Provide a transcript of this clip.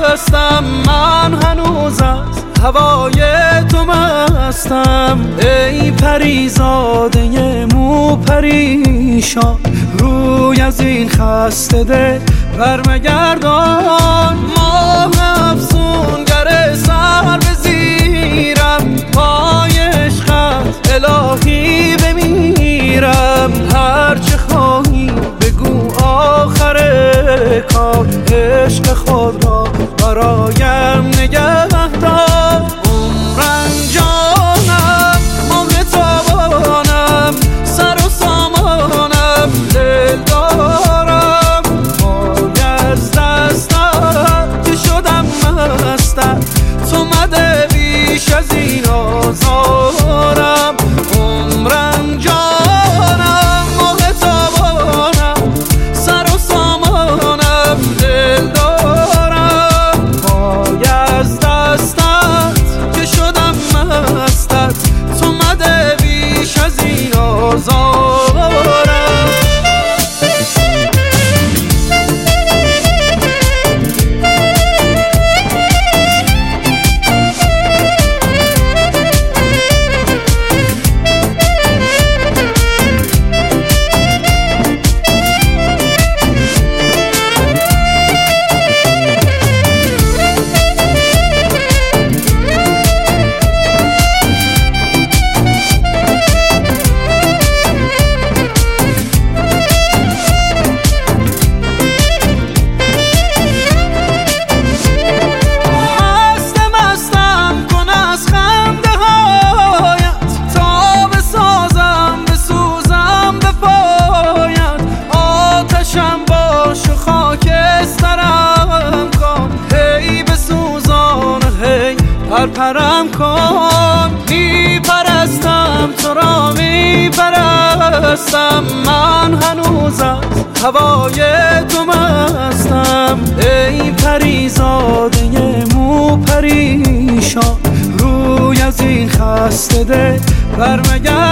هستم، من هنوز از هوای تو مستم. ای پریزاده مو پریشان، روی از این خسته دل برمگردان. ماه افسونگر سر به زیرم، پای عشقت الهی بمیرم. هرچه خواهی بگو آخر کار، عشق خود را برایم نگه دار. عمرم جانم ماه تابانم، سر و سامانم دل دارم. پای از دستم که شدم مستم، تو مده بیش از این آزارم. عمرم جانم ماه تابانم، سر و سامانم دل دارم. پای از دستت که شدم مستت، تو مده بیش از این آزارم. پرم کن، میپرستم تو را میپرستم. من هنوز از هوای تو مستم. ای پریزاده مو پریشان، روی از این خسته دل برمگردان.